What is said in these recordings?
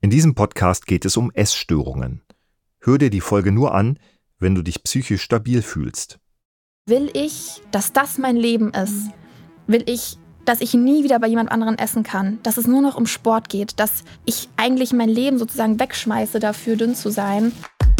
In diesem Podcast geht es um Essstörungen. Hör dir die Folge nur an, wenn du dich psychisch stabil fühlst. Will ich, dass das mein Leben ist? Will ich, dass ich nie wieder bei jemand anderem essen kann? Dass es nur noch um Sport geht? Dass ich eigentlich mein Leben sozusagen wegschmeiße, dafür dünn zu sein?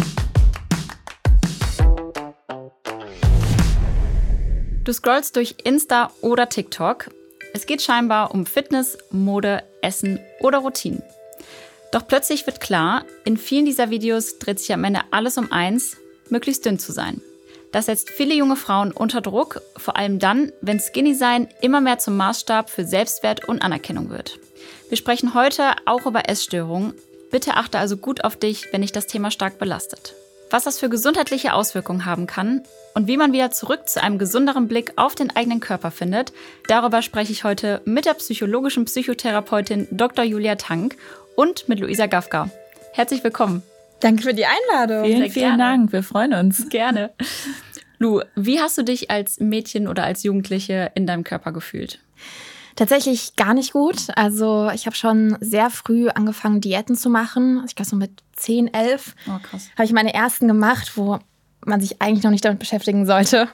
Du scrollst durch Insta oder TikTok. Es geht scheinbar um Fitness, Mode, Essen oder Routinen. Doch plötzlich wird klar, in vielen dieser Videos dreht sich am Ende alles um eins, möglichst dünn zu sein. Das setzt viele junge Frauen unter Druck, vor allem dann, wenn Skinny-Sein immer mehr zum Maßstab für Selbstwert und Anerkennung wird. Wir sprechen heute auch über Essstörungen. Bitte achte also gut auf dich, wenn dich das Thema stark belastet. Was das für gesundheitliche Auswirkungen haben kann und wie man wieder zurück zu einem gesünderen Blick auf den eigenen Körper findet, darüber spreche ich heute mit der psychologischen Psychotherapeutin Dr. Julia Tank und mit Luisa Gafka. Herzlich willkommen. Danke für die Einladung. Vielen Dank, wir freuen uns. Gerne. Lu, wie hast du dich als Mädchen oder als Jugendliche in deinem Körper gefühlt? Tatsächlich gar nicht gut. Also ich habe schon sehr früh angefangen, Diäten zu machen. Ich glaube so mit 10, 11 krass. Habe ich meine ersten gemacht, wo man sich eigentlich noch nicht damit beschäftigen sollte.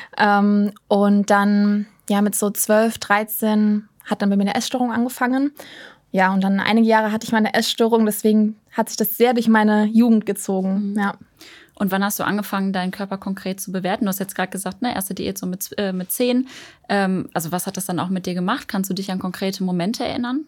Und dann mit so 12, 13 hat dann bei mir eine Essstörung angefangen. Ja, und dann einige Jahre hatte ich meine Essstörung, deswegen hat sich das sehr durch meine Jugend gezogen. Ja. Und wann hast du angefangen, deinen Körper konkret zu bewerten? Du hast jetzt gerade gesagt, erste Diät so mit 10. Also was hat das dann auch mit dir gemacht? Kannst du dich an konkrete Momente erinnern?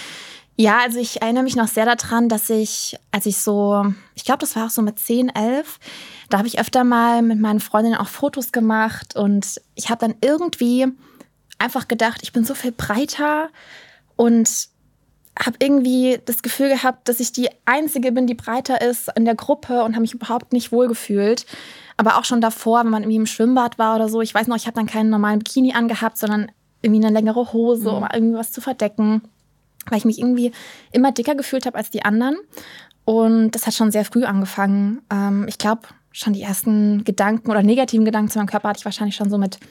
Ja, also ich erinnere mich noch sehr daran, dass ich glaube, das war auch so mit 10, 11, da habe ich öfter mal mit meinen Freundinnen auch Fotos gemacht. Und ich habe dann irgendwie einfach gedacht, ich bin so viel breiter und habe irgendwie das Gefühl gehabt, dass ich die Einzige bin, die breiter ist in der Gruppe und habe mich überhaupt nicht wohlgefühlt. Aber auch schon davor, wenn man irgendwie im Schwimmbad war oder so, ich weiß noch, ich habe dann keinen normalen Bikini angehabt, sondern irgendwie eine längere Hose, um irgendwie was zu verdecken, weil ich mich irgendwie immer dicker gefühlt habe als die anderen. Und das hat schon sehr früh angefangen. Ich glaube, schon die ersten Gedanken oder negativen Gedanken zu meinem Körper hatte ich wahrscheinlich schon so mit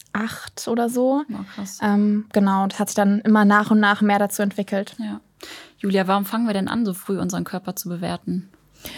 8 oder so. Oh, krass. Genau, das hat sich dann immer nach und nach mehr dazu entwickelt. Ja. Julia, warum fangen wir denn an, so früh unseren Körper zu bewerten?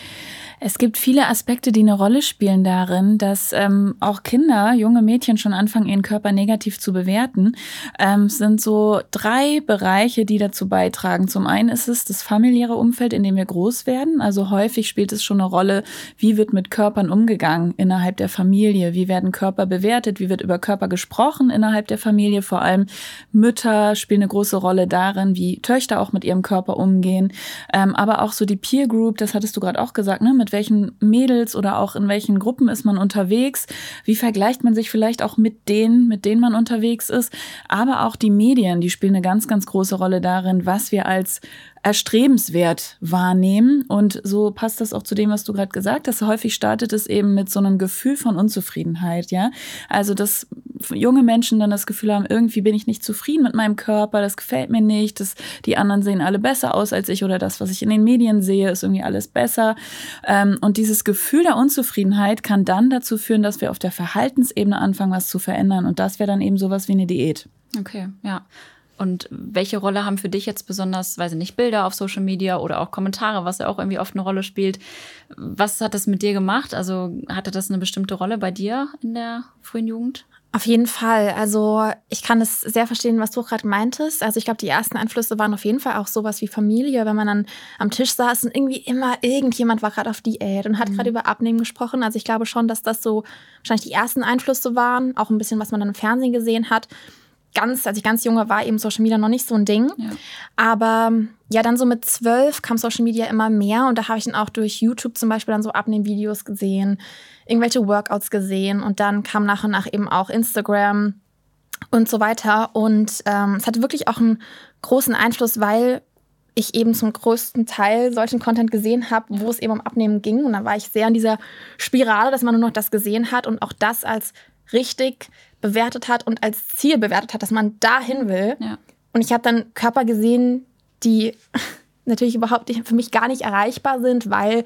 Es gibt viele Aspekte, die eine Rolle spielen darin, dass auch Kinder, junge Mädchen schon anfangen, ihren Körper negativ zu bewerten. Es sind so 3 Bereiche, die dazu beitragen. Zum einen ist es das familiäre Umfeld, in dem wir groß werden. Also häufig spielt es schon eine Rolle, wie wird mit Körpern umgegangen innerhalb der Familie, wie werden Körper bewertet, wie wird über Körper gesprochen innerhalb der Familie. Vor allem Mütter spielen eine große Rolle darin, wie Töchter auch mit ihrem Körper umgehen. Aber auch so die Peer Group, das hattest du gerade auch gesagt, ne? Mit welchen Mädels oder auch in welchen Gruppen ist man unterwegs? Wie vergleicht man sich vielleicht auch mit denen man unterwegs ist? Aber auch die Medien, die spielen eine ganz, ganz große Rolle darin, was wir als erstrebenswert wahrnehmen. Und so passt das auch zu dem, was du gerade gesagt hast. Häufig startet es eben mit so einem Gefühl von Unzufriedenheit, ja. Also, dass junge Menschen dann das Gefühl haben, irgendwie bin ich nicht zufrieden mit meinem Körper, das gefällt mir nicht, die anderen sehen alle besser aus als ich oder das, was ich in den Medien sehe, ist irgendwie alles besser. Und dieses Gefühl der Unzufriedenheit kann dann dazu führen, dass wir auf der Verhaltensebene anfangen, was zu verändern. Und das wäre dann eben sowas wie eine Diät. Okay, ja. Und welche Rolle haben für dich jetzt besonders, weiß ich nicht, Bilder auf Social Media oder auch Kommentare, was ja auch irgendwie oft eine Rolle spielt? Was hat das mit dir gemacht? Also hatte das eine bestimmte Rolle bei dir in der frühen Jugend? Auf jeden Fall. Also ich kann es sehr verstehen, was du gerade meintest. Also ich glaube, die ersten Einflüsse waren auf jeden Fall auch sowas wie Familie, wenn man dann am Tisch saß und irgendwie immer irgendjemand war gerade auf Diät und hat gerade über Abnehmen gesprochen. Also ich glaube schon, dass das so wahrscheinlich die ersten Einflüsse waren. Auch ein bisschen, was man dann im Fernsehen gesehen hat. Als ich ganz jung war, eben Social Media noch nicht so ein Ding. Ja. Aber ja, dann so mit 12 kam Social Media immer mehr. Und da habe ich dann auch durch YouTube zum Beispiel dann so Abnehmvideos gesehen, irgendwelche Workouts gesehen. Und dann kam nach und nach eben auch Instagram und so weiter. Und es hatte wirklich auch einen großen Einfluss, weil ich eben zum größten Teil solchen Content gesehen habe, wo es eben um Abnehmen ging. Und dann war ich sehr in dieser Spirale, dass man nur noch das gesehen hat und auch das als richtig bewertet hat und als Ziel bewertet hat, dass man dahin will. Ja. Und ich habe dann Körper gesehen, die natürlich überhaupt für mich gar nicht erreichbar sind, weil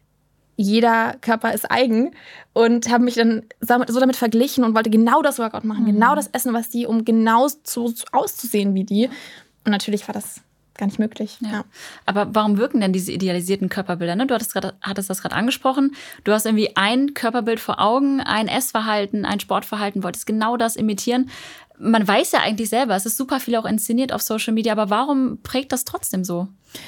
jeder Körper ist eigen, und habe mich dann so damit verglichen und wollte genau das Workout machen, genau das essen, was die, um genau so auszusehen wie die. Und natürlich war das gar nicht möglich. Ja. Aber warum wirken denn diese idealisierten Körperbilder? Ne? Du hattest das gerade angesprochen. Du hast irgendwie ein Körperbild vor Augen, ein Essverhalten, ein Sportverhalten, wolltest genau das imitieren. Man weiß ja eigentlich selber, es ist super viel auch inszeniert auf Social Media, aber warum prägt das trotzdem so?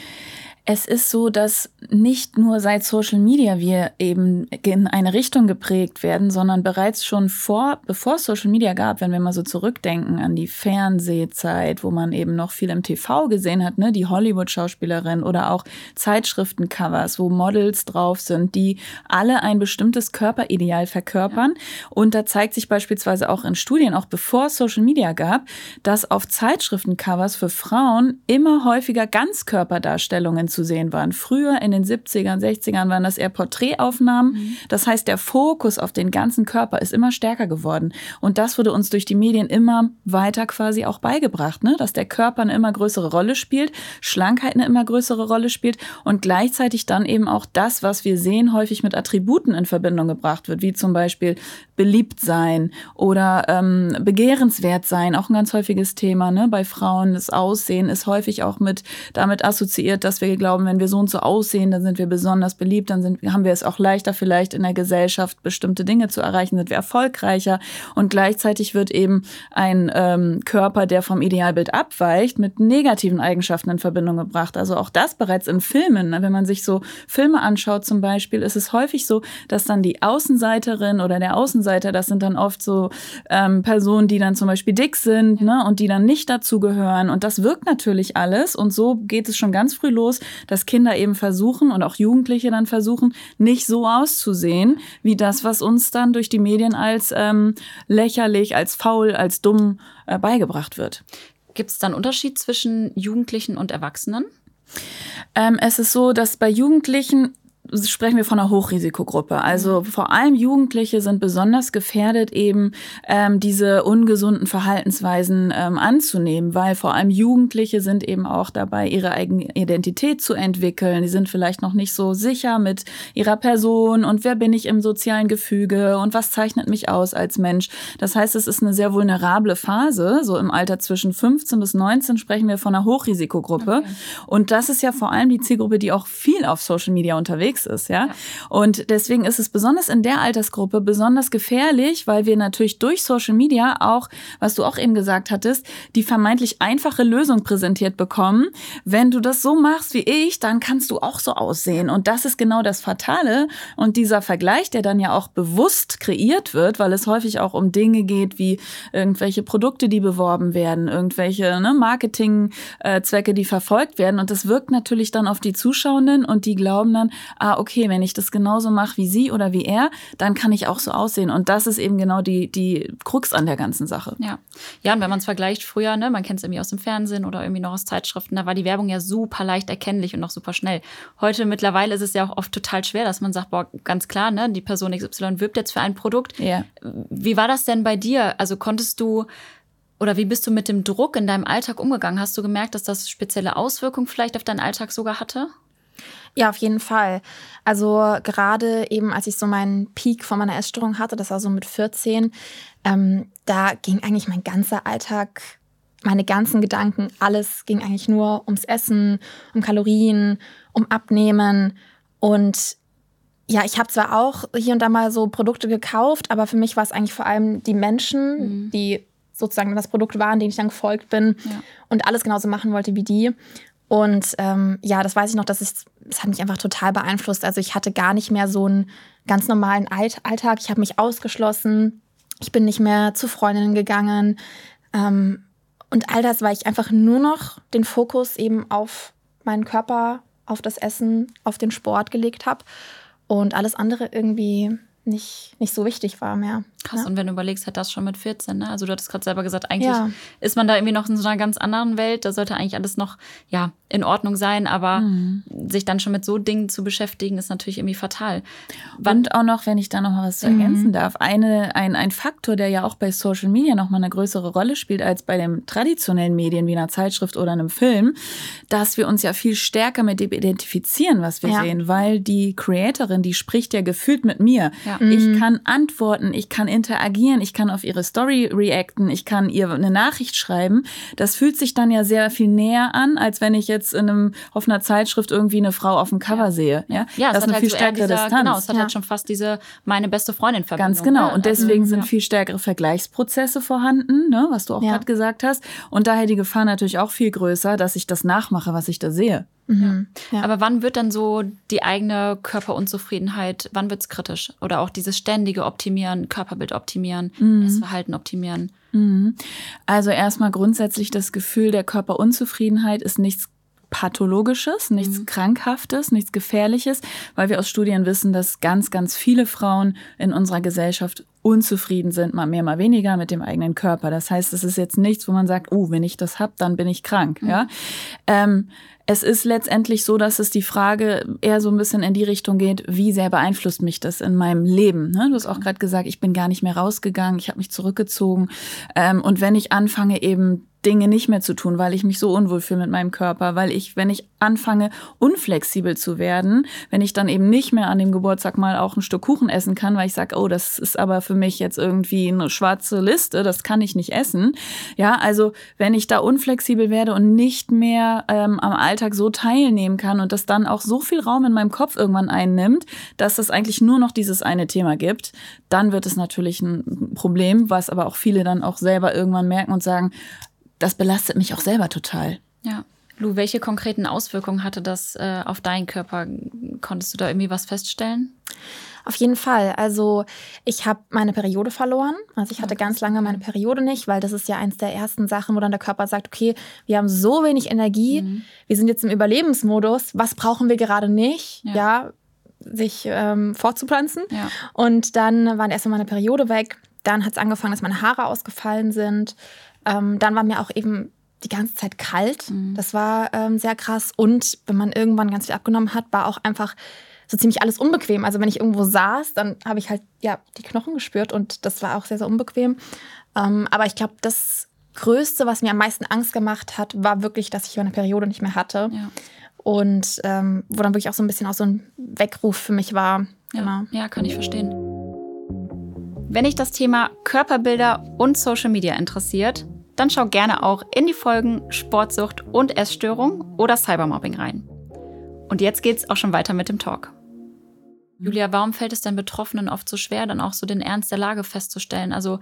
Es ist so, dass nicht nur seit Social Media wir eben in eine Richtung geprägt werden, sondern bereits schon bevor es Social Media gab, wenn wir mal so zurückdenken an die Fernsehzeit, wo man eben noch viel im TV gesehen hat, ne, die Hollywood-Schauspielerin oder auch Zeitschriftencovers, wo Models drauf sind, die alle ein bestimmtes Körperideal verkörpern. Und da zeigt sich beispielsweise auch in Studien, auch bevor es Social Media gab, dass auf Zeitschriftencovers für Frauen immer häufiger Ganzkörperdarstellungen zu sehen waren. Früher in den 70ern, 60ern waren das eher Porträtaufnahmen. Das heißt, der Fokus auf den ganzen Körper ist immer stärker geworden. Und das wurde uns durch die Medien immer weiter quasi auch beigebracht, ne? Dass der Körper eine immer größere Rolle spielt, Schlankheit eine immer größere Rolle spielt und gleichzeitig dann eben auch das, was wir sehen, häufig mit Attributen in Verbindung gebracht wird, wie zum Beispiel beliebt sein oder begehrenswert sein, auch ein ganz häufiges Thema, ne? Bei Frauen. Das Aussehen ist häufig auch damit assoziiert, dass wir glauben, wenn wir so und so aussehen, dann sind wir besonders beliebt, dann haben wir es auch leichter vielleicht in der Gesellschaft bestimmte Dinge zu erreichen, sind wir erfolgreicher und gleichzeitig wird eben ein Körper, der vom Idealbild abweicht, mit negativen Eigenschaften in Verbindung gebracht. Also auch das bereits in Filmen, ne? Wenn man sich so Filme anschaut zum Beispiel, ist es häufig so, dass dann die Außenseiterin oder der Außenseiter, das sind dann oft so Personen, die dann zum Beispiel dick sind, ne? Und die dann nicht dazugehören und das wirkt natürlich alles und so geht es schon ganz früh los, dass Kinder eben versuchen und auch Jugendliche dann versuchen, nicht so auszusehen, wie das, was uns dann durch die Medien als lächerlich, als faul, als dumm beigebracht wird. Gibt es da einen Unterschied zwischen Jugendlichen und Erwachsenen? Es ist so, dass bei Jugendlichen sprechen wir von einer Hochrisikogruppe. Also vor allem Jugendliche sind besonders gefährdet, eben diese ungesunden Verhaltensweisen anzunehmen, weil vor allem Jugendliche sind eben auch dabei, ihre eigene Identität zu entwickeln. Die sind vielleicht noch nicht so sicher mit ihrer Person und wer bin ich im sozialen Gefüge und was zeichnet mich aus als Mensch. Das heißt, es ist eine sehr vulnerable Phase. So im Alter zwischen 15 bis 19 sprechen wir von einer Hochrisikogruppe. Okay. Und das ist ja vor allem die Zielgruppe, die auch viel auf Social Media unterwegs ist, ja. Und deswegen ist es besonders in der Altersgruppe besonders gefährlich, weil wir natürlich durch Social Media auch, was du auch eben gesagt hattest, die vermeintlich einfache Lösung präsentiert bekommen. Wenn du das so machst wie ich, dann kannst du auch so aussehen. Und das ist genau das Fatale. Und dieser Vergleich, der dann ja auch bewusst kreiert wird, weil es häufig auch um Dinge geht, wie irgendwelche Produkte, die beworben werden, irgendwelche Marketingzwecke, die verfolgt werden. Und das wirkt natürlich dann auf die Zuschauenden und die glauben dann, okay, wenn ich das genauso mache wie sie oder wie er, dann kann ich auch so aussehen. Und das ist eben genau die Krux an der ganzen Sache. Ja, und wenn man es vergleicht früher, ne, man kennt es irgendwie aus dem Fernsehen oder irgendwie noch aus Zeitschriften, da war die Werbung ja super leicht erkennlich und auch super schnell. Heute mittlerweile ist es ja auch oft total schwer, dass man sagt, boah, ganz klar, ne, die Person XY wirbt jetzt für ein Produkt. Ja. Wie war das denn bei dir? Also konntest du oder wie bist du mit dem Druck in deinem Alltag umgegangen? Hast du gemerkt, dass das spezielle Auswirkungen vielleicht auf deinen Alltag sogar hatte? Ja, auf jeden Fall. Also gerade eben, als ich so meinen Peak von meiner Essstörung hatte, das war so mit 14, da ging eigentlich mein ganzer Alltag, meine ganzen Gedanken, alles ging eigentlich nur ums Essen, um Kalorien, um Abnehmen. Und ja, ich habe zwar auch hier und da mal so Produkte gekauft, aber für mich war es eigentlich vor allem die Menschen, die sozusagen das Produkt waren, denen ich dann gefolgt bin und alles genauso machen wollte wie die. Und das weiß ich noch, das hat mich einfach total beeinflusst. Also ich hatte gar nicht mehr so einen ganz normalen Alltag. Ich habe mich ausgeschlossen. Ich bin nicht mehr zu Freundinnen gegangen. Und all das, weil ich einfach nur noch den Fokus eben auf meinen Körper, auf das Essen, auf den Sport gelegt habe. Und alles andere irgendwie nicht so wichtig war mehr. Krass, und wenn du überlegst, hat das schon mit 14, ne? Also du hattest gerade selber gesagt, eigentlich ist man da irgendwie noch in so einer ganz anderen Welt. Da sollte eigentlich alles noch in Ordnung sein. Aber sich dann schon mit so Dingen zu beschäftigen, ist natürlich irgendwie fatal. Und auch noch, wenn ich da noch mal was ergänzen darf, ein Faktor, der ja auch bei Social Media noch mal eine größere Rolle spielt als bei den traditionellen Medien wie einer Zeitschrift oder einem Film, dass wir uns ja viel stärker mit dem identifizieren, was wir sehen, weil die Creatorin, die spricht ja gefühlt mit mir. Ja. Ich kann antworten, ich kann interagieren, ich kann auf ihre Story reacten, ich kann ihr eine Nachricht schreiben. Das fühlt sich dann ja sehr viel näher an, als wenn ich jetzt auf einer Zeitschrift irgendwie eine Frau auf dem Cover sehe. Ja, das ist eine viel stärkere Distanz. Genau, es hat halt schon fast diese meine beste Freundin-Verbindung. Ganz genau. Und deswegen sind viel stärkere Vergleichsprozesse vorhanden, ne, was du auch gerade gesagt hast. Und daher die Gefahr natürlich auch viel größer, dass ich das nachmache, was ich da sehe. Ja. Aber wann wird dann so die eigene Körperunzufriedenheit, wann wird es kritisch? Oder auch dieses ständige Optimieren, Körperbild optimieren, Essverhalten optimieren? Also erstmal grundsätzlich das Gefühl der Körperunzufriedenheit ist nichts Pathologisches, nichts Krankhaftes, nichts Gefährliches, weil wir aus Studien wissen, dass ganz, ganz viele Frauen in unserer Gesellschaft unzufrieden sind, mal mehr, mal weniger mit dem eigenen Körper. Das heißt, es ist jetzt nichts, wo man sagt, wenn ich das habe, dann bin ich krank. Ja? Es ist letztendlich so, dass es die Frage eher so ein bisschen in die Richtung geht, wie sehr beeinflusst mich das in meinem Leben? Ne? Du hast auch gerade gesagt, ich bin gar nicht mehr rausgegangen, ich habe mich zurückgezogen. Und wenn ich anfange, eben Dinge nicht mehr zu tun, weil ich mich so unwohl fühle mit meinem Körper, weil wenn ich anfange, unflexibel zu werden, wenn ich dann eben nicht mehr an dem Geburtstag mal auch ein Stück Kuchen essen kann, weil ich sage, das ist aber für mich jetzt irgendwie eine schwarze Liste, das kann ich nicht essen. Ja, also wenn ich da unflexibel werde und nicht mehr am Alltag so teilnehmen kann und das dann auch so viel Raum in meinem Kopf irgendwann einnimmt, dass es eigentlich nur noch dieses eine Thema gibt, dann wird es natürlich ein Problem, was aber auch viele dann auch selber irgendwann merken und sagen, das belastet mich auch selber total. Ja. Lu, welche konkreten Auswirkungen hatte das auf deinen Körper? Konntest du da irgendwie was feststellen? Auf jeden Fall. Also ich habe meine Periode verloren. Also ich hatte ganz lange meine Periode nicht, weil das ist ja eins der ersten Sachen, wo dann der Körper sagt, okay, wir haben so wenig Energie, wir sind jetzt im Überlebensmodus, was brauchen wir gerade nicht? Ja, sich fortzupflanzen. Ja. Und dann war erstmal meine Periode weg. Dann hat es angefangen, dass meine Haare ausgefallen sind. Dann war mir auch eben die ganze Zeit kalt. Das war sehr krass. Und wenn man irgendwann ganz viel abgenommen hat, war auch einfach so ziemlich alles unbequem. Also wenn ich irgendwo saß, dann habe ich halt die Knochen gespürt und das war auch sehr, sehr unbequem. Aber ich glaube, das Größte, was mir am meisten Angst gemacht hat, war wirklich, dass ich meine Periode nicht mehr hatte. Ja. Und wo dann wirklich auch so ein bisschen auch so ein Weckruf für mich war. Ja, genau. Ja, kann ich verstehen. Wenn dich das Thema Körperbilder und Social Media interessiert, dann schau gerne auch in die Folgen Sportsucht und Essstörung oder Cybermobbing rein. Und jetzt geht's auch schon weiter mit dem Talk. Julia, warum fällt es denn Betroffenen oft so schwer, dann auch so den Ernst der Lage festzustellen? Also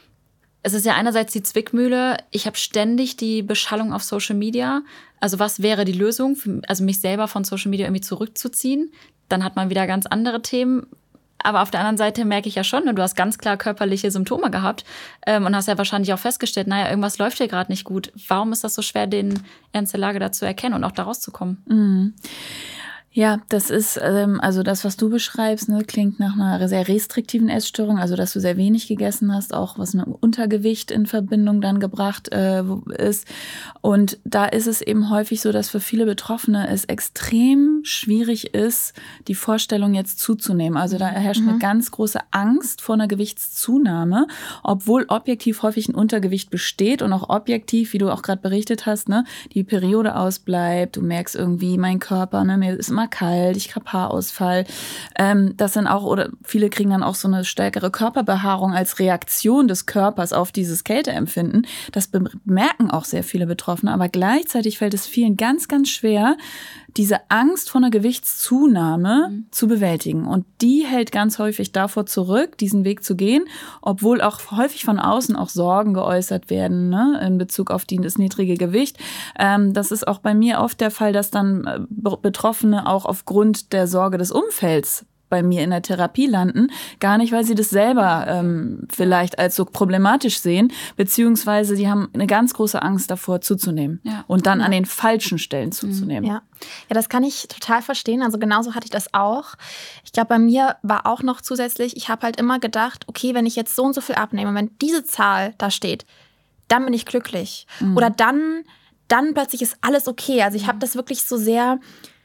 es ist ja einerseits die Zwickmühle, ich habe ständig die Beschallung auf Social Media. Also was wäre die Lösung, also mich selber von Social Media irgendwie zurückzuziehen? Dann hat man wieder ganz andere Themen. Aber auf der anderen Seite merke ich ja schon, du hast ganz klar körperliche Symptome gehabt und hast ja wahrscheinlich auch festgestellt, irgendwas läuft hier gerade nicht gut. Warum ist das so schwer, den Ernst der Lage da zu erkennen und auch da rauszukommen? Ja, das ist, also das, was du beschreibst, klingt nach einer sehr restriktiven Essstörung, also dass du sehr wenig gegessen hast, auch was mit Untergewicht in Verbindung dann gebracht ist. Und da ist es eben häufig so, dass für viele Betroffene es extrem schwierig ist, die Vorstellung jetzt zuzunehmen. Also da herrscht eine ganz große Angst vor einer Gewichtszunahme, obwohl objektiv häufig ein Untergewicht besteht und auch objektiv, wie du auch gerade berichtet hast, die Periode ausbleibt, du merkst irgendwie, mein Körper, mir ist immer kalt, ich habe Haarausfall. Das sind auch, oder viele kriegen dann auch so eine stärkere Körperbehaarung als Reaktion des Körpers auf dieses Kälteempfinden. Das bemerken auch sehr viele Betroffene, aber gleichzeitig fällt es vielen ganz, ganz schwer, diese Angst vor einer Gewichtszunahme zu bewältigen. Und die hält ganz häufig davor zurück, diesen Weg zu gehen, obwohl auch häufig von außen auch Sorgen geäußert werden, in Bezug auf das niedrige Gewicht. Das ist auch bei mir oft der Fall, dass dann Betroffene auch aufgrund der Sorge des Umfelds bei mir in der Therapie landen, gar nicht, weil sie das selber vielleicht als so problematisch sehen, beziehungsweise sie haben eine ganz große Angst davor zuzunehmen und dann an den falschen Stellen zuzunehmen. Ja, das kann ich total verstehen. Also genauso hatte ich das auch. Ich glaube, bei mir war auch noch zusätzlich, ich habe halt immer gedacht, okay, wenn ich jetzt so und so viel abnehme, wenn diese Zahl da steht, dann bin ich glücklich. Oder dann plötzlich ist alles okay. Also ich habe das wirklich so sehr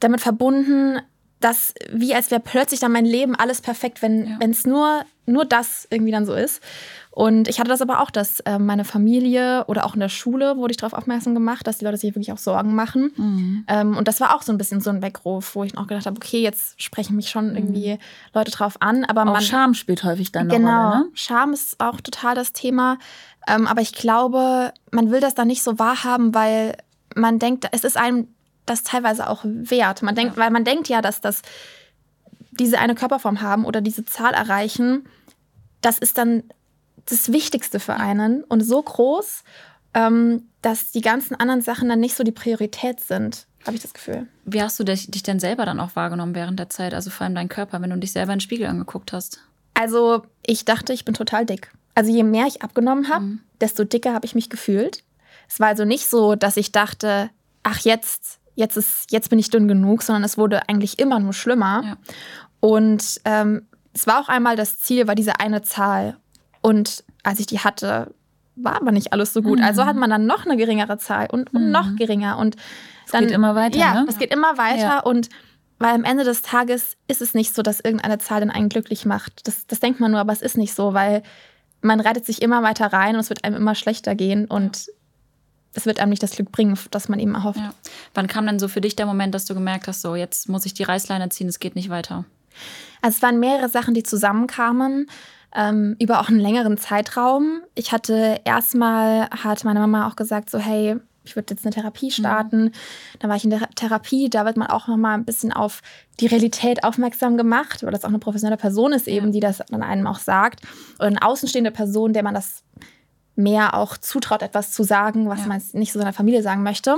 damit verbunden, dass wie als wäre plötzlich dann mein Leben alles perfekt, wenn es nur das irgendwie dann so ist. Und ich hatte das aber auch, dass meine Familie oder auch in der Schule wurde ich darauf aufmerksam gemacht, dass die Leute sich wirklich auch Sorgen machen. Und das war auch so ein bisschen so ein Weckruf, wo ich auch gedacht habe, okay, jetzt sprechen mich schon irgendwie Leute drauf an. Aber auch Scham spielt häufig dann eine Rolle, ne? Scham ist auch total das Thema. Aber ich glaube, man will das dann nicht so wahrhaben, weil man denkt, es ist einem das teilweise auch wert. Weil man denkt ja, dass das diese eine Körperform haben oder diese Zahl erreichen, das ist dann das Wichtigste für einen und so groß, dass die ganzen anderen Sachen dann nicht so die Priorität sind, habe ich das Gefühl. Wie hast du dich denn selber dann auch wahrgenommen während der Zeit? Also vor allem deinen Körper, wenn du dich selber in den Spiegel angeguckt hast? Also ich dachte, ich bin total dick. Also je mehr ich abgenommen habe, desto dicker habe ich mich gefühlt. Es war also nicht so, dass ich dachte, ach jetzt bin ich dünn genug, sondern es wurde eigentlich immer nur schlimmer. Ja. Und es war auch einmal das Ziel, war diese eine Zahl. Und als ich die hatte, war aber nicht alles so gut. Also hat man dann noch eine geringere Zahl und noch geringer. Und dann, es geht immer weiter, ja, ne? Es geht immer weiter. Ja. Und weil am Ende des Tages ist es nicht so, dass irgendeine Zahl dann einen glücklich macht. Das denkt man nur, aber es ist nicht so, weil man reitet sich immer weiter rein und es wird einem immer schlechter gehen. Und es wird einem nicht das Glück bringen, das man eben erhofft. Ja. Wann kam denn so für dich der Moment, dass du gemerkt hast, so jetzt muss ich die Reißleine ziehen, es geht nicht weiter? Also es waren mehrere Sachen, die zusammenkamen. Über auch einen längeren Zeitraum. Hat meine Mama auch gesagt, so hey, ich würde jetzt eine Therapie starten. Dann war ich in der Therapie, da wird man auch nochmal ein bisschen auf die Realität aufmerksam gemacht, weil das auch eine professionelle Person ist eben, die das dann einem auch sagt. Oder eine außenstehende Person, der man das mehr auch zutraut, etwas zu sagen, was man nicht so seiner Familie sagen möchte.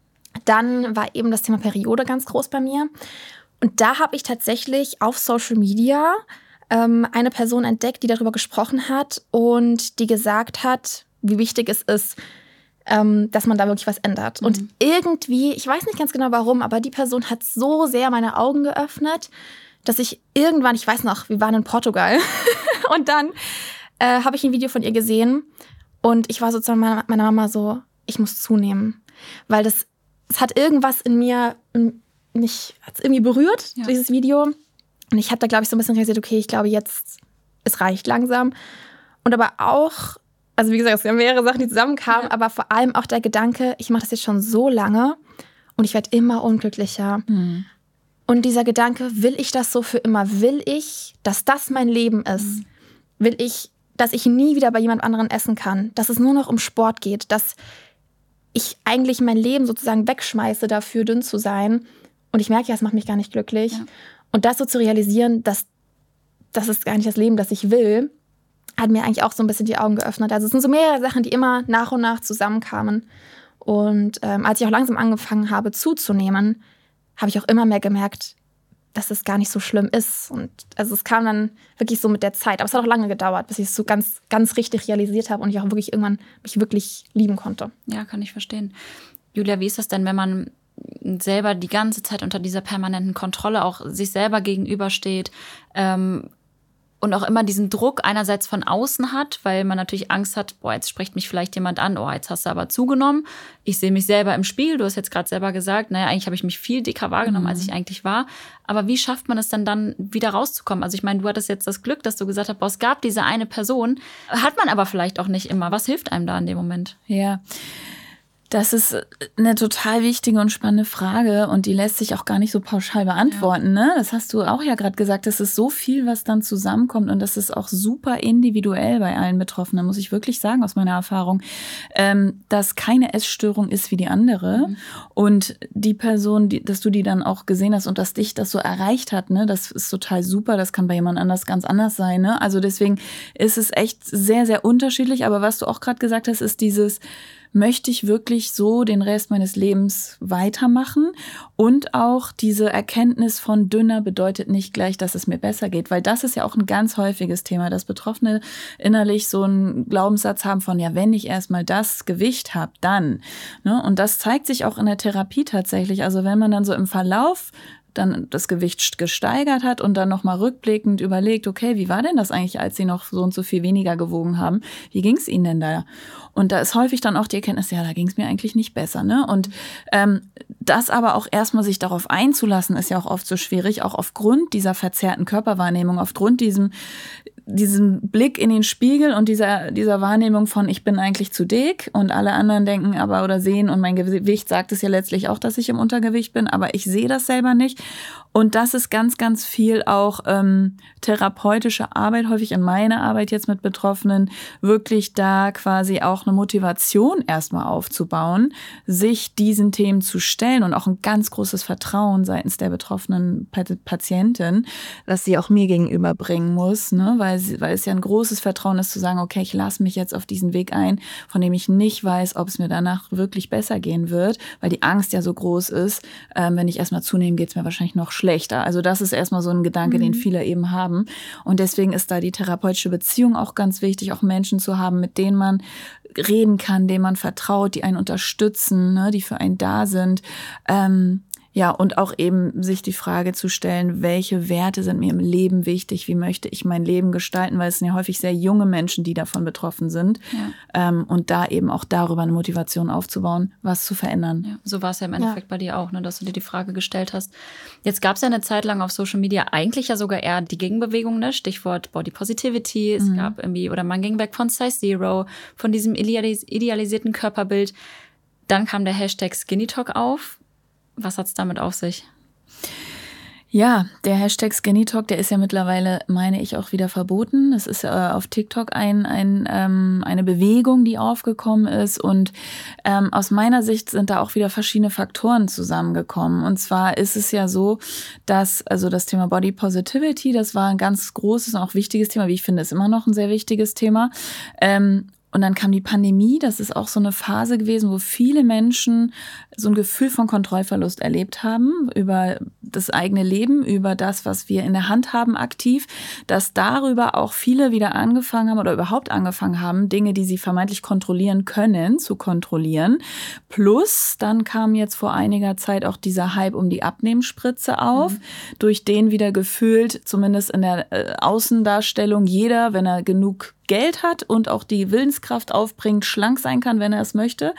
Dann war eben das Thema Periode ganz groß bei mir. Und da habe ich tatsächlich auf Social Media eine Person entdeckt, die darüber gesprochen hat und die gesagt hat, wie wichtig es ist, dass man da wirklich was ändert. Und irgendwie, ich weiß nicht ganz genau warum, aber die Person hat so sehr meine Augen geöffnet, dass ich irgendwann, ich weiß noch, wir waren in Portugal und dann habe ich ein Video von ihr gesehen und ich war sozusagen meiner Mama so, ich muss zunehmen, weil es hat irgendwas in mir, mich hat es irgendwie berührt, dieses Video. Und ich habe da, glaube ich, so ein bisschen realisiert, okay, ich glaube jetzt, es reicht langsam. Und aber auch, also wie gesagt, es sind mehrere Sachen, die zusammenkamen, aber vor allem auch der Gedanke, ich mache das jetzt schon so lange und ich werde immer unglücklicher. Und dieser Gedanke, will ich das so für immer? Will ich, dass das mein Leben ist? Will ich, dass ich nie wieder bei jemand anderem essen kann? Dass es nur noch um Sport geht? Dass ich eigentlich mein Leben sozusagen wegschmeiße, dafür dünn zu sein? Und ich merke ja, es macht mich gar nicht glücklich. Ja. Und das so zu realisieren, dass das ist gar nicht das Leben, das ich will, hat mir eigentlich auch so ein bisschen die Augen geöffnet. Also es sind so mehrere Sachen, die immer nach und nach zusammenkamen. Und als ich auch langsam angefangen habe zuzunehmen, habe ich auch immer mehr gemerkt, dass es gar nicht so schlimm ist. Und also es kam dann wirklich so mit der Zeit. Aber es hat auch lange gedauert, bis ich es so ganz, ganz richtig realisiert habe und ich auch wirklich irgendwann mich wirklich lieben konnte. Ja, kann ich verstehen. Julia, wie ist das denn, wenn man selber die ganze Zeit unter dieser permanenten Kontrolle auch sich selber gegenübersteht und auch immer diesen Druck einerseits von außen hat, weil man natürlich Angst hat, boah, jetzt spricht mich vielleicht jemand an, oh, jetzt hast du aber zugenommen. Ich sehe mich selber im Spiegel, du hast jetzt gerade selber gesagt, naja, eigentlich habe ich mich viel dicker wahrgenommen, als ich eigentlich war. Aber wie schafft man es denn dann wieder rauszukommen? Also ich meine, du hattest jetzt das Glück, dass du gesagt hast, boah, es gab diese eine Person, hat man aber vielleicht auch nicht immer. Was hilft einem da in dem Moment? Ja, das ist eine total wichtige und spannende Frage und die lässt sich auch gar nicht so pauschal beantworten. Ne? Das hast du auch ja gerade gesagt, es ist so viel, was dann zusammenkommt und das ist auch super individuell bei allen Betroffenen, muss ich wirklich sagen aus meiner Erfahrung, dass keine Essstörung ist wie die andere und die Person, dass du die dann auch gesehen hast und dass dich das so erreicht hat, ne? Das ist total super, das kann bei jemand anders ganz anders sein. Ne? Also deswegen ist es echt sehr, sehr unterschiedlich, aber was du auch gerade gesagt hast, ist dieses, möchte ich wirklich so den Rest meines Lebens weitermachen? Und auch diese Erkenntnis von dünner bedeutet nicht gleich, dass es mir besser geht, weil das ist ja auch ein ganz häufiges Thema, dass Betroffene innerlich so einen Glaubenssatz haben von, ja, wenn ich erstmal das Gewicht habe, dann. Ne? Und das zeigt sich auch in der Therapie tatsächlich. Also wenn man dann so im Verlauf dann das Gewicht gesteigert hat und dann nochmal rückblickend überlegt, okay, wie war denn das eigentlich, als Sie noch so und so viel weniger gewogen haben? Wie ging es Ihnen denn da? Und da ist häufig dann auch die Erkenntnis, ja, da ging es mir eigentlich nicht besser. Ne? Und das aber auch erstmal sich darauf einzulassen, ist ja auch oft so schwierig, auch aufgrund dieser verzerrten Körperwahrnehmung, aufgrund diesem Blick in den Spiegel und dieser Wahrnehmung von, ich bin eigentlich zu dick und alle anderen denken aber oder sehen und mein Gewicht sagt es ja letztlich auch, dass ich im Untergewicht bin, aber ich sehe das selber nicht. Und das ist ganz, ganz viel auch therapeutische Arbeit, häufig in meiner Arbeit jetzt mit Betroffenen, wirklich da quasi auch eine Motivation erstmal aufzubauen, sich diesen Themen zu stellen und auch ein ganz großes Vertrauen seitens der betroffenen Patientin, das sie auch mir gegenüber bringen muss, ne? Weil es ja ein großes Vertrauen ist zu sagen, okay, ich lasse mich jetzt auf diesen Weg ein, von dem ich nicht weiß, ob es mir danach wirklich besser gehen wird, weil die Angst ja so groß ist, wenn ich erstmal zunehme, geht es mir wahrscheinlich noch schlechter. Also das ist erstmal so ein Gedanke, den viele eben haben. Und deswegen ist da die therapeutische Beziehung auch ganz wichtig, auch Menschen zu haben, mit denen man reden kann, denen man vertraut, die einen unterstützen, ne, die für einen da sind. Ja, und auch eben sich die Frage zu stellen, welche Werte sind mir im Leben wichtig, wie möchte ich mein Leben gestalten, weil es sind ja häufig sehr junge Menschen, die davon betroffen sind. Ja. Und da eben auch darüber eine Motivation aufzubauen, was zu verändern. Ja, so war es ja im Endeffekt bei dir auch, ne, dass du dir die Frage gestellt hast. Jetzt gab es ja eine Zeit lang auf Social Media eigentlich ja sogar eher die Gegenbewegung, ne? Stichwort Body Positivity. Es gab irgendwie, oder man ging weg von Size Zero, von diesem idealisierten Körperbild. Dann kam der Hashtag Skinny Talk auf. Was hat's damit auf sich? Ja, der Hashtag Skinny Talk, der ist ja mittlerweile, meine ich, auch wieder verboten. Das ist auf TikTok eine Bewegung, die aufgekommen ist. Und aus meiner Sicht sind da auch wieder verschiedene Faktoren zusammengekommen. Und zwar ist es ja so, dass also das Thema Body Positivity, das war ein ganz großes und auch wichtiges Thema. Wie ich finde, ist immer noch ein sehr wichtiges Thema. Und dann kam die Pandemie, das ist auch so eine Phase gewesen, wo viele Menschen so ein Gefühl von Kontrollverlust erlebt haben über das eigene Leben, über das, was wir in der Hand haben aktiv, dass darüber auch viele wieder angefangen haben oder überhaupt angefangen haben, Dinge, die sie vermeintlich kontrollieren können, zu kontrollieren. Plus, dann kam jetzt vor einiger Zeit auch dieser Hype um die Abnehmspritze auf, durch den wieder gefühlt, zumindest in der Außendarstellung, jeder, wenn er genug Geld hat und auch die Willenskraft aufbringt, schlank sein kann, wenn er es möchte.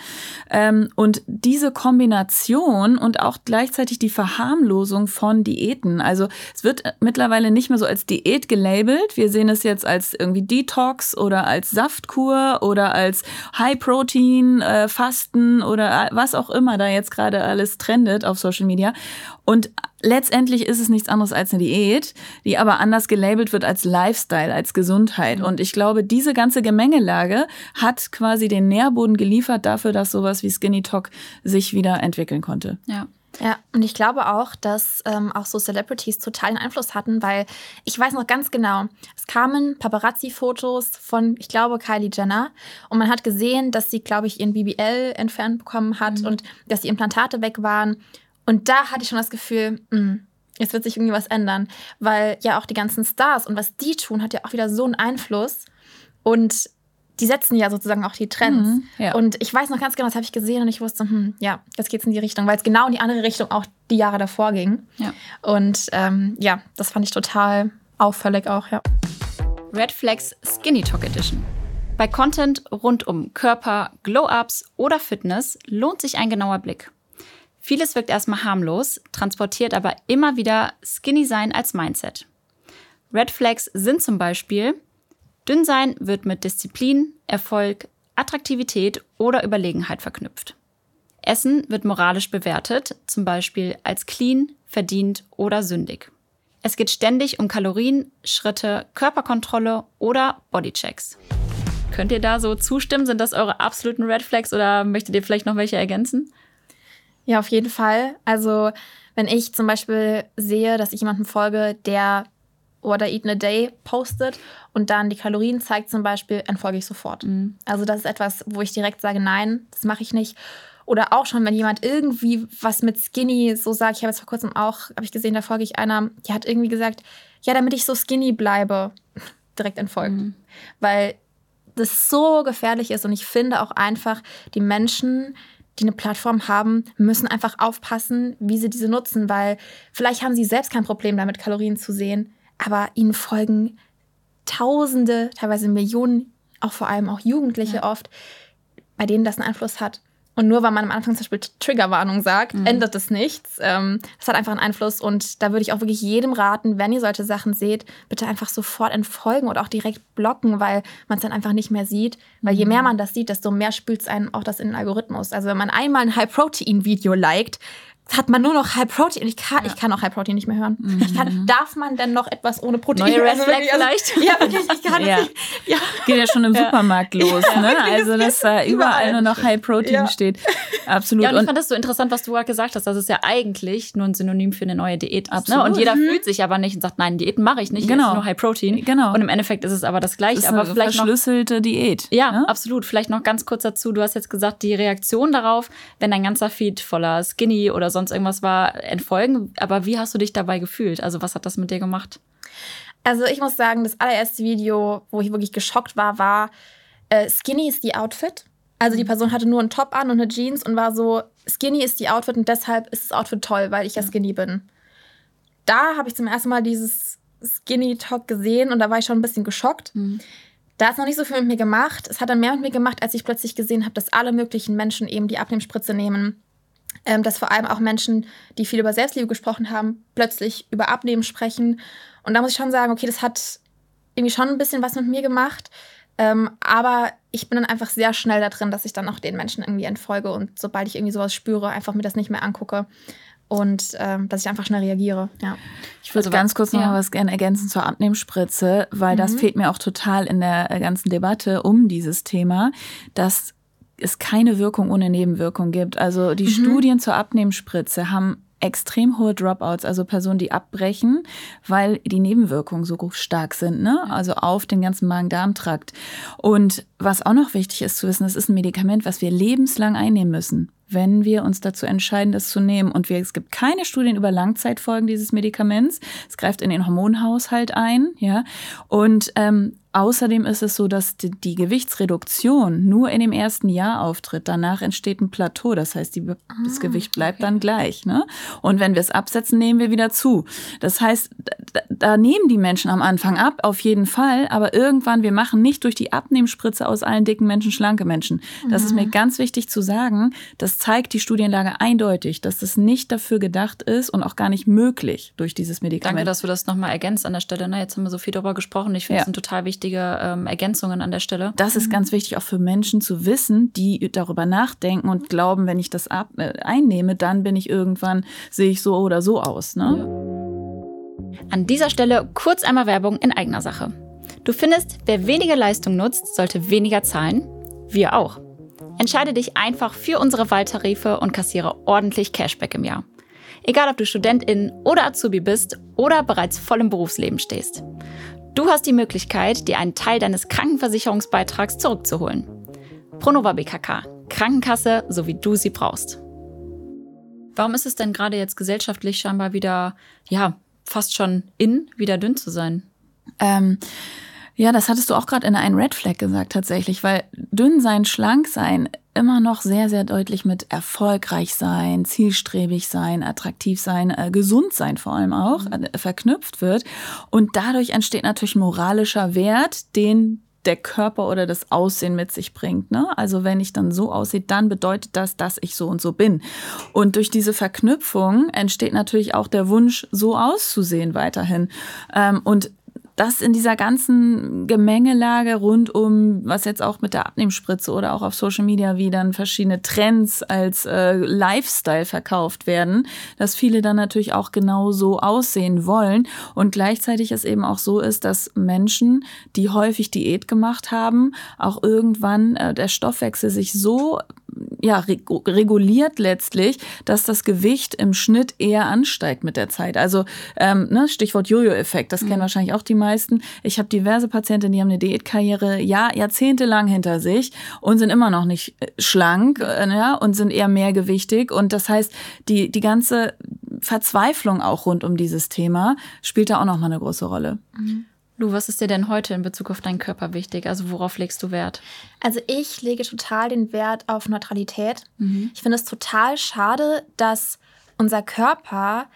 Und diese Kombination und auch gleichzeitig die Verharmlosung von Diäten. Also es wird mittlerweile nicht mehr so als Diät gelabelt. Wir sehen es jetzt als irgendwie Detox oder als Saftkur oder als High-Protein, Fasten oder was auch immer da jetzt gerade alles trendet auf Social Media. Und letztendlich ist es nichts anderes als eine Diät, die aber anders gelabelt wird als Lifestyle, als Gesundheit. Und ich glaube, diese ganze Gemengelage hat quasi den Nährboden geliefert dafür, dass sowas wie Skinny Talk sich wieder entwickeln konnte. Ja, und ich glaube auch, dass auch so Celebrities totalen Einfluss hatten, weil ich weiß noch ganz genau, es kamen Paparazzi-Fotos von, ich glaube, Kylie Jenner und man hat gesehen, dass sie, glaube ich, ihren BBL entfernt bekommen hat und dass die Implantate weg waren. Und da hatte ich schon das Gefühl, jetzt wird sich irgendwie was ändern. Weil ja auch die ganzen Stars und was die tun, hat ja auch wieder so einen Einfluss. Und die setzen ja sozusagen auch die Trends. Ja. Und ich weiß noch ganz genau, das habe ich gesehen und ich wusste, ja, jetzt geht's in die Richtung. Weil es genau in die andere Richtung auch die Jahre davor ging. Ja. Und ja, das fand ich total auffällig auch, ja. Red Flags Skinny Talk Edition. Bei Content rund um Körper, Glow-Ups oder Fitness lohnt sich ein genauer Blick. Vieles wirkt erstmal harmlos, transportiert aber immer wieder Skinny-Sein als Mindset. Red Flags sind zum Beispiel: Dünnsein wird mit Disziplin, Erfolg, Attraktivität oder Überlegenheit verknüpft. Essen wird moralisch bewertet, zum Beispiel als clean, verdient oder sündig. Es geht ständig um Kalorien, Schritte, Körperkontrolle oder Bodychecks. Könnt ihr da so zustimmen? Sind das eure absoluten Red Flags oder möchtet ihr vielleicht noch welche ergänzen? Ja, auf jeden Fall. Also wenn ich zum Beispiel sehe, dass ich jemandem folge, der What I Eat in a Day postet und dann die Kalorien zeigt zum Beispiel, entfolge ich sofort. Also das ist etwas, wo ich direkt sage, nein, das mache ich nicht. Oder auch schon, wenn jemand irgendwie was mit Skinny so sagt, ich habe jetzt vor kurzem auch, habe ich gesehen, da folge ich einer, die hat irgendwie gesagt, ja, damit ich so skinny bleibe, direkt entfolgen. Weil das so gefährlich ist und ich finde auch einfach, die Menschen, die eine Plattform haben, müssen einfach aufpassen, wie sie diese nutzen, weil vielleicht haben sie selbst kein Problem damit, Kalorien zu sehen, aber ihnen folgen Tausende, teilweise Millionen, auch vor allem auch Jugendliche oft, bei denen das einen Einfluss hat. Und nur weil man am Anfang zum Beispiel Triggerwarnung sagt, ändert das nichts. Das hat einfach einen Einfluss. Und da würde ich auch wirklich jedem raten, wenn ihr solche Sachen seht, bitte einfach sofort entfolgen oder auch direkt blocken, weil man es dann einfach nicht mehr sieht. Weil je mehr man das sieht, desto mehr spült es einem auch das in den Algorithmus. Also wenn man einmal ein High-Protein-Video liked, hat man nur noch High Protein. Ich kann auch High Protein nicht mehr hören. Darf man denn noch etwas ohne Protein? Neue Red Flag vielleicht? Ja, wirklich. Ich kann das nicht. Ja. Geht ja schon im Supermarkt los, ne? Also, dass da überall nur noch High Protein steht. Absolut. Ja, und ich fand das so interessant, was du gerade gesagt hast, dass es ja eigentlich nur ein Synonym für eine neue Diät ist. Ne? Und jeder fühlt sich aber nicht und sagt, nein, Diäten mache ich nicht, ich esse nur High Protein. Genau. Und im Endeffekt ist es aber das Gleiche. Das ist aber eine vielleicht verschlüsselte Diät. Ja, ne? absolut. Vielleicht noch ganz kurz dazu. Du hast jetzt gesagt, die Reaktion darauf, wenn dein ganzer Feed voller Skinny oder sonst irgendwas war, entfolgen. Aber wie hast du dich dabei gefühlt? Also was hat das mit dir gemacht? Also ich muss sagen, das allererste Video, wo ich wirklich geschockt war Skinny ist die Outfit. Also die Person hatte nur einen Top an und eine Jeans und war so, Skinny ist die Outfit und deshalb ist das Outfit toll, weil ich ja Skinny bin. Da habe ich zum ersten Mal dieses Skinny-Top gesehen und da war ich schon ein bisschen geschockt. Da hat es noch nicht so viel mit mir gemacht. Es hat dann mehr mit mir gemacht, als ich plötzlich gesehen habe, dass alle möglichen Menschen eben die Abnehmspritze nehmen. Dass vor allem auch Menschen, die viel über Selbstliebe gesprochen haben, plötzlich über Abnehmen sprechen. Und da muss ich schon sagen, okay, das hat irgendwie schon ein bisschen was mit mir gemacht. Aber ich bin dann einfach sehr schnell da drin, dass ich dann auch den Menschen irgendwie entfolge und sobald ich irgendwie sowas spüre, einfach mir das nicht mehr angucke. Und dass ich einfach schnell reagiere. Ja. Ich würde ganz kurz noch mal was gerne ergänzen zur Abnehmspritze, weil das fehlt mir auch total in der ganzen Debatte um dieses Thema, dass es keine Wirkung ohne Nebenwirkung gibt. Also die Studien zur Abnehmspritze haben extrem hohe Dropouts, also Personen, die abbrechen, weil die Nebenwirkungen so stark sind, ne? Also auf den ganzen Magen-Darm-Trakt. Und was auch noch wichtig ist zu wissen, es ist ein Medikament, was wir lebenslang einnehmen müssen, wenn wir uns dazu entscheiden, das zu nehmen. Und es gibt keine Studien über Langzeitfolgen dieses Medikaments. Es greift in den Hormonhaushalt ein, ja. Und außerdem ist es so, dass die Gewichtsreduktion nur in dem ersten Jahr auftritt. Danach entsteht ein Plateau. Das heißt, das Gewicht bleibt dann gleich, ne? Und wenn wir es absetzen, nehmen wir wieder zu. Das heißt, da nehmen die Menschen am Anfang ab, auf jeden Fall. Aber irgendwann, wir machen nicht durch die Abnehmspritze aus allen dicken Menschen schlanke Menschen. Das ist mir ganz wichtig zu sagen. Das zeigt die Studienlage eindeutig, dass das nicht dafür gedacht ist und auch gar nicht möglich durch dieses Medikament. Danke, dass du das nochmal ergänzt an der Stelle. Na, jetzt haben wir so viel darüber gesprochen. Ich finde, es sind total wichtige Ergänzungen an der Stelle. Das ist ganz wichtig auch für Menschen zu wissen, die darüber nachdenken und glauben, wenn ich das einnehme, dann sehe ich so oder so aus. Ne? An dieser Stelle kurz einmal Werbung in eigener Sache. Du findest, wer weniger Leistung nutzt, sollte weniger zahlen. Wir auch. Entscheide dich einfach für unsere Wahltarife und kassiere ordentlich Cashback im Jahr. Egal, ob du Studentin oder Azubi bist oder bereits voll im Berufsleben stehst. Du hast die Möglichkeit, dir einen Teil deines Krankenversicherungsbeitrags zurückzuholen. Pronova BKK, Krankenkasse, so wie du sie brauchst. Warum ist es denn gerade jetzt gesellschaftlich scheinbar wieder, fast schon wieder dünn zu sein? Ja, das hattest du auch gerade in einem Red Flag gesagt tatsächlich, weil dünn sein, schlank sein immer noch sehr, sehr deutlich mit erfolgreich sein, zielstrebig sein, attraktiv sein, gesund sein vor allem auch, verknüpft wird. Und dadurch entsteht natürlich moralischer Wert, den der Körper oder das Aussehen mit sich bringt. Ne? Also wenn ich dann so aussehe, dann bedeutet das, dass ich so und so bin. Und durch diese Verknüpfung entsteht natürlich auch der Wunsch, so auszusehen weiterhin. Und das in dieser ganzen Gemengelage rund um, was jetzt auch mit der Abnehmspritze oder auch auf Social Media, wie dann verschiedene Trends als Lifestyle verkauft werden, dass viele dann natürlich auch genau so aussehen wollen. Und gleichzeitig es eben auch so ist, dass Menschen, die häufig Diät gemacht haben, auch irgendwann der Stoffwechsel sich so reguliert letztlich, dass das Gewicht im Schnitt eher ansteigt mit der Zeit. Also Stichwort Jojo-Effekt, das kennen wahrscheinlich auch die meisten. Ich habe diverse Patientinnen, die haben eine Diätkarriere jahrzehntelang hinter sich und sind immer noch nicht schlank und sind eher mehrgewichtig. Und das heißt, die ganze Verzweiflung auch rund um dieses Thema spielt da auch nochmal eine große Rolle. Lu, was ist dir denn heute in Bezug auf deinen Körper wichtig? Also worauf legst du Wert? Also ich lege total den Wert auf Neutralität. Ich finde es total schade, dass unser Körper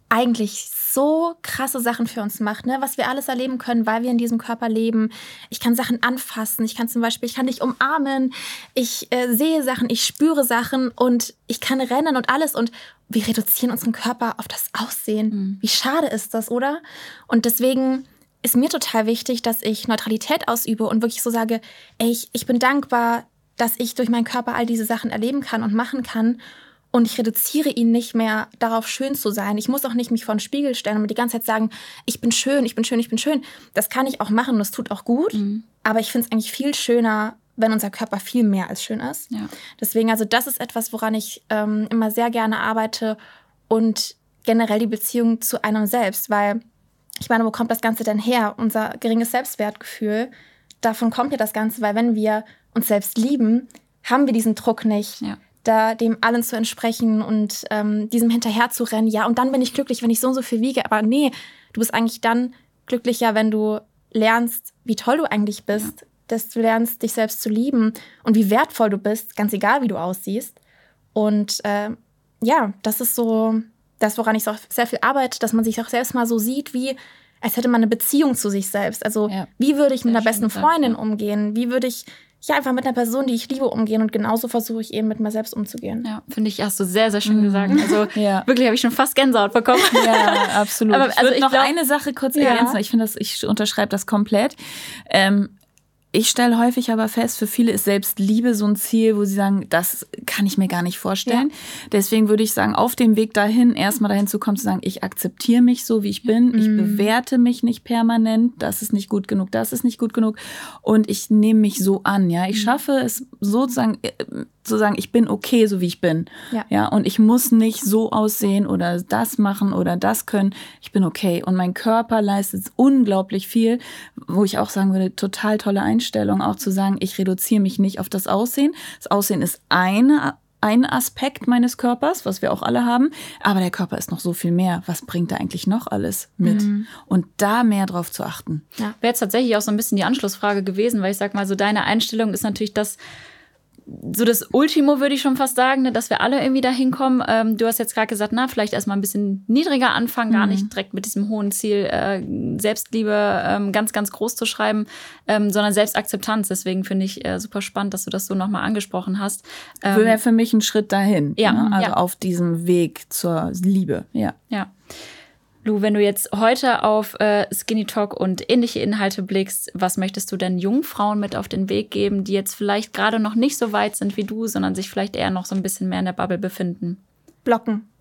eigentlich so krasse Sachen für uns macht, ne? Was wir alles erleben können, weil wir in diesem Körper leben. Ich kann Sachen anfassen, ich kann dich umarmen, ich sehe Sachen, ich spüre Sachen und ich kann rennen und alles. Und wir reduzieren unseren Körper auf das Aussehen. Wie schade ist das, oder? Und deswegen ist mir total wichtig, dass ich Neutralität ausübe und wirklich so sage, ey, ich bin dankbar, dass ich durch meinen Körper all diese Sachen erleben kann und machen kann. Und ich reduziere ihn nicht mehr darauf, schön zu sein. Ich muss auch nicht mich vor den Spiegel stellen und mir die ganze Zeit sagen, ich bin schön, ich bin schön, ich bin schön. Das kann ich auch machen und das tut auch gut. Aber ich finde es eigentlich viel schöner, wenn unser Körper viel mehr als schön ist. Ja. Deswegen, also das ist etwas, woran ich immer sehr gerne arbeite und generell die Beziehung zu einem selbst. Weil, ich meine, wo kommt das Ganze denn her? Unser geringes Selbstwertgefühl, davon kommt ja das Ganze. Weil wenn wir uns selbst lieben, haben wir diesen Druck nicht. Ja. Da dem allen zu entsprechen und diesem hinterher zu rennen. Ja, und dann bin ich glücklich, wenn ich so und so viel wiege. Aber nee, du bist eigentlich dann glücklicher, wenn du lernst, wie toll du eigentlich bist, dass du lernst, dich selbst zu lieben und wie wertvoll du bist, ganz egal, wie du aussiehst. Und das ist so das, woran ich auch sehr viel arbeite, dass man sich auch selbst mal so sieht, wie als hätte man eine Beziehung zu sich selbst. Also wie würde ich mit einer besten Freundin umgehen? Wie würde ich einfach mit einer Person, die ich liebe, umgehen. Und genauso versuche ich eben mit mir selbst umzugehen. Ja, finde ich, hast du sehr, sehr schön gesagt. Also wirklich habe ich schon fast Gänsehaut bekommen. Ja, absolut. Aber also ich noch eine Sache kurz ergänzen. Ich unterschreibe das komplett. Ich stelle häufig aber fest, für viele ist Selbstliebe so ein Ziel, wo sie sagen, das kann ich mir gar nicht vorstellen. Ja. Deswegen würde ich sagen, auf dem Weg dahin, erstmal dahin zu kommen, zu sagen, ich akzeptiere mich so, wie ich bin. Ich bewerte mich nicht permanent. Das ist nicht gut genug, das ist nicht gut genug. Und ich nehme mich so an. Ja, ich schaffe es sozusagen, ich bin okay, so wie ich bin. Ja, und ich muss nicht so aussehen oder das machen oder das können. Ich bin okay. Und mein Körper leistet unglaublich viel, wo ich auch sagen würde, total tolle Einstellung, auch zu sagen, ich reduziere mich nicht auf das Aussehen. Das Aussehen ist ein Aspekt meines Körpers, was wir auch alle haben. Aber der Körper ist noch so viel mehr. Was bringt da eigentlich noch alles mit? Und da mehr drauf zu achten. Ja. Wäre jetzt tatsächlich auch so ein bisschen die Anschlussfrage gewesen, weil ich sag mal, so deine Einstellung ist natürlich so das Ultimo, würde ich schon fast sagen, ne, dass wir alle irgendwie da hinkommen. Du hast jetzt gerade gesagt, vielleicht erstmal ein bisschen niedriger anfangen, gar nicht direkt mit diesem hohen Ziel Selbstliebe ganz, ganz groß zu schreiben, sondern Selbstakzeptanz. Deswegen finde ich super spannend, dass du das so nochmal angesprochen hast. Wäre für mich ein Schritt dahin. Also auf diesem Weg zur Liebe. Ja. Lu, wenn du jetzt heute auf Skinny Talk und ähnliche Inhalte blickst, was möchtest du denn jungen Frauen mit auf den Weg geben, die jetzt vielleicht gerade noch nicht so weit sind wie du, sondern sich vielleicht eher noch so ein bisschen mehr in der Bubble befinden? Blocken.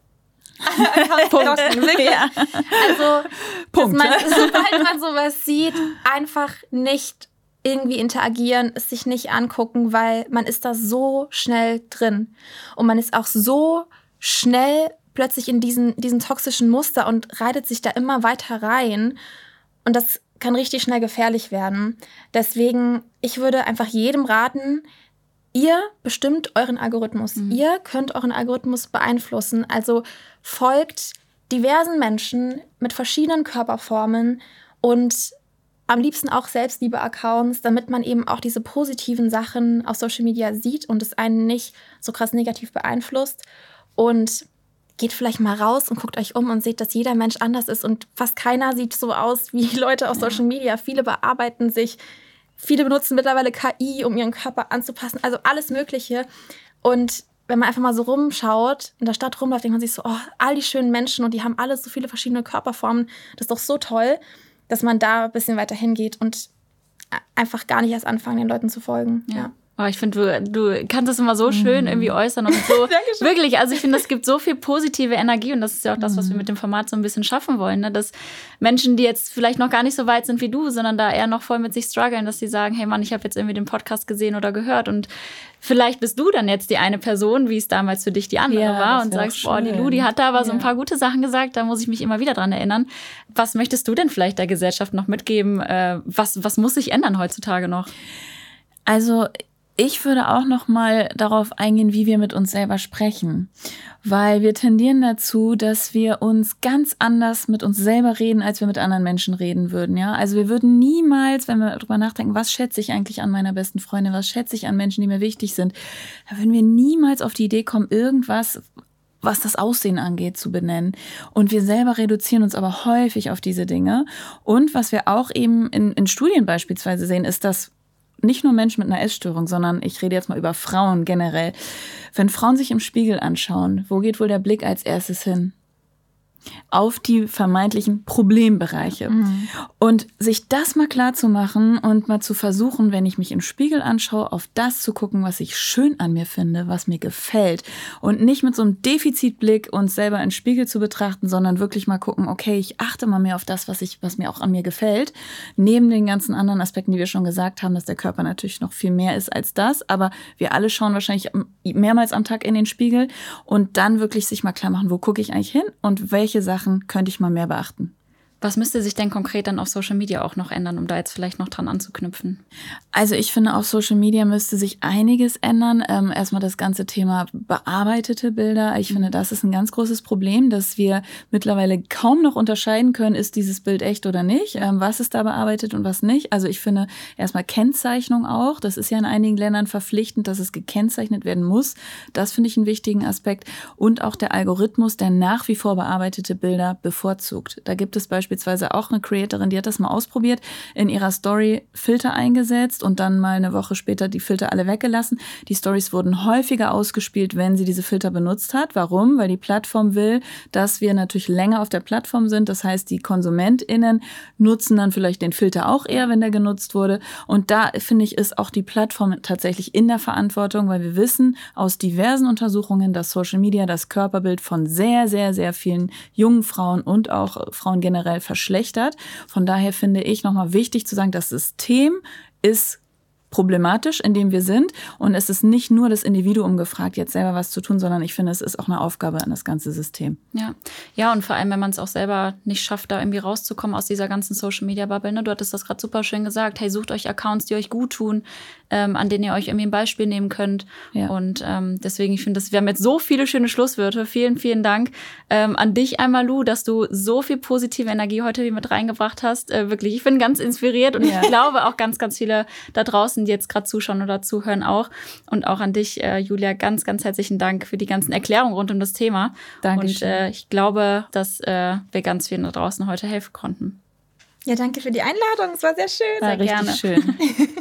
Blocken, wirklich. Ja. Also, Punkt. Sobald man sowas sieht, einfach nicht irgendwie interagieren, es sich nicht angucken, weil man ist da so schnell drin. Und man ist auch so schnell plötzlich in diesen toxischen Muster und reitet sich da immer weiter rein. Und das kann richtig schnell gefährlich werden. Deswegen, ich würde einfach jedem raten, ihr bestimmt euren Algorithmus. Ihr könnt euren Algorithmus beeinflussen. Also folgt diversen Menschen mit verschiedenen Körperformen und am liebsten auch Selbstliebe-Accounts, damit man eben auch diese positiven Sachen auf Social Media sieht und es einen nicht so krass negativ beeinflusst. Und geht vielleicht mal raus und guckt euch um und seht, dass jeder Mensch anders ist und fast keiner sieht so aus wie die Leute auf Social Media. Viele bearbeiten sich, viele benutzen mittlerweile KI, um ihren Körper anzupassen, also alles Mögliche. Und wenn man einfach mal so rumschaut, in der Stadt rumläuft, denkt man sich so, oh, all die schönen Menschen und die haben alle so viele verschiedene Körperformen. Das ist doch so toll, dass man da ein bisschen weiter hingeht und einfach gar nicht erst anfangen, den Leuten zu folgen. Ja. Oh, ich finde, du kannst das immer so schön irgendwie äußern und so. Wirklich, also ich finde, es gibt so viel positive Energie und das ist ja auch das, was wir mit dem Format so ein bisschen schaffen wollen, ne? Dass Menschen, die jetzt vielleicht noch gar nicht so weit sind wie du, sondern da eher noch voll mit sich strugglen, dass die sagen, hey Mann, ich habe jetzt irgendwie den Podcast gesehen oder gehört und vielleicht bist du dann jetzt die eine Person, wie es damals für dich die andere war und sagst, boah, die Lu, die hat da aber so ein paar gute Sachen gesagt, da muss ich mich immer wieder dran erinnern. Was möchtest du denn vielleicht der Gesellschaft noch mitgeben? Was muss sich ändern heutzutage noch? Also ich würde auch noch mal darauf eingehen, wie wir mit uns selber sprechen, weil wir tendieren dazu, dass wir uns ganz anders mit uns selber reden, als wir mit anderen Menschen reden würden. Ja, also wir würden niemals, wenn wir darüber nachdenken, was schätze ich eigentlich an meiner besten Freundin, was schätze ich an Menschen, die mir wichtig sind, da würden wir niemals auf die Idee kommen, irgendwas was das Aussehen angeht, zu benennen. Und wir selber reduzieren uns aber häufig auf diese Dinge. Und was wir auch eben in Studien beispielsweise sehen, ist, dass nicht nur Menschen mit einer Essstörung, sondern ich rede jetzt mal über Frauen generell. Wenn Frauen sich im Spiegel anschauen, wo geht wohl der Blick als erstes hin? Auf die vermeintlichen Problembereiche. Und sich das mal klar zu machen und mal zu versuchen, wenn ich mich im Spiegel anschaue, auf das zu gucken, was ich schön an mir finde, was mir gefällt. Und nicht mit so einem Defizitblick uns selber im Spiegel zu betrachten, sondern wirklich mal gucken, okay, ich achte mal mehr auf das, was mir auch an mir gefällt. Neben den ganzen anderen Aspekten, die wir schon gesagt haben, dass der Körper natürlich noch viel mehr ist als das. Aber wir alle schauen wahrscheinlich mehrmals am Tag in den Spiegel und dann wirklich sich mal klar machen, wo gucke ich eigentlich hin und welche Sachen könnte ich mal mehr beachten. Was müsste sich denn konkret dann auf Social Media auch noch ändern, um da jetzt vielleicht noch dran anzuknüpfen? Also ich finde, auf Social Media müsste sich einiges ändern. Erstmal das ganze Thema bearbeitete Bilder. Ich finde, das ist ein ganz großes Problem, dass wir mittlerweile kaum noch unterscheiden können, ist dieses Bild echt oder nicht, was ist da bearbeitet und was nicht. Also ich finde erstmal Kennzeichnung auch. Das ist ja in einigen Ländern verpflichtend, dass es gekennzeichnet werden muss. Das finde ich einen wichtigen Aspekt. Und auch der Algorithmus, der nach wie vor bearbeitete Bilder bevorzugt. Da gibt es beispielsweise auch eine Creatorin, die hat das mal ausprobiert, in ihrer Story Filter eingesetzt und dann mal eine Woche später die Filter alle weggelassen. Die Stories wurden häufiger ausgespielt, wenn sie diese Filter benutzt hat. Warum? Weil die Plattform will, dass wir natürlich länger auf der Plattform sind. Das heißt, die KonsumentInnen nutzen dann vielleicht den Filter auch eher, wenn der genutzt wurde. Und da, finde ich, ist auch die Plattform tatsächlich in der Verantwortung, weil wir wissen aus diversen Untersuchungen, dass Social Media das Körperbild von sehr, sehr, sehr vielen jungen Frauen und auch Frauen generell verschlechtert. Von daher finde ich nochmal wichtig zu sagen, das System ist problematisch, in dem wir sind. Und es ist nicht nur das Individuum gefragt, jetzt selber was zu tun, sondern ich finde, es ist auch eine Aufgabe an das ganze System. Ja, und vor allem, wenn man es auch selber nicht schafft, da irgendwie rauszukommen aus dieser ganzen Social-Media-Bubble. Ne? Du hattest das gerade super schön gesagt. Hey, sucht euch Accounts, die euch gut tun, an denen ihr euch irgendwie ein Beispiel nehmen könnt. Ja. Und deswegen, ich finde, wir haben jetzt so viele schöne Schlusswörter. Vielen, vielen Dank an dich einmal, Lu, dass du so viel positive Energie heute hier mit reingebracht hast. Wirklich, ich bin ganz inspiriert und ich glaube auch ganz, ganz viele da draußen, die jetzt gerade zuschauen oder zuhören auch. Und auch an dich, Julia, ganz, ganz herzlichen Dank für die ganzen Erklärungen rund um das Thema. Dankeschön. Und ich glaube, dass wir ganz vielen da draußen heute helfen konnten. Ja, danke für die Einladung. Es war sehr schön. Sehr gerne. Schön.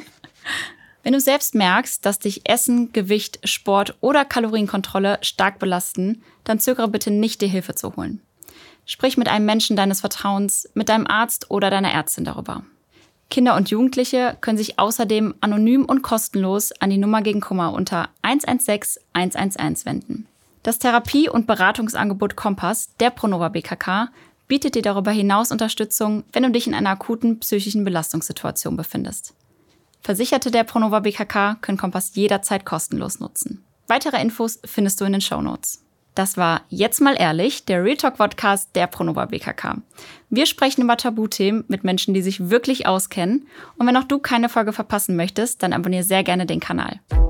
Wenn du selbst merkst, dass dich Essen, Gewicht, Sport oder Kalorienkontrolle stark belasten, dann zögere bitte nicht, dir Hilfe zu holen. Sprich mit einem Menschen deines Vertrauens, mit deinem Arzt oder deiner Ärztin darüber. Kinder und Jugendliche können sich außerdem anonym und kostenlos an die Nummer gegen Kummer unter 116 111 wenden. Das Therapie- und Beratungsangebot Kompass der Pronova BKK bietet dir darüber hinaus Unterstützung, wenn du dich in einer akuten psychischen Belastungssituation befindest. Versicherte der Pronova BKK können Kompass jederzeit kostenlos nutzen. Weitere Infos findest du in den Shownotes. Das war Jetzt mal ehrlich, der Real Talk Podcast der Pronova BKK. Wir sprechen über Tabuthemen mit Menschen, die sich wirklich auskennen. Und wenn auch du keine Folge verpassen möchtest, dann abonniere sehr gerne den Kanal.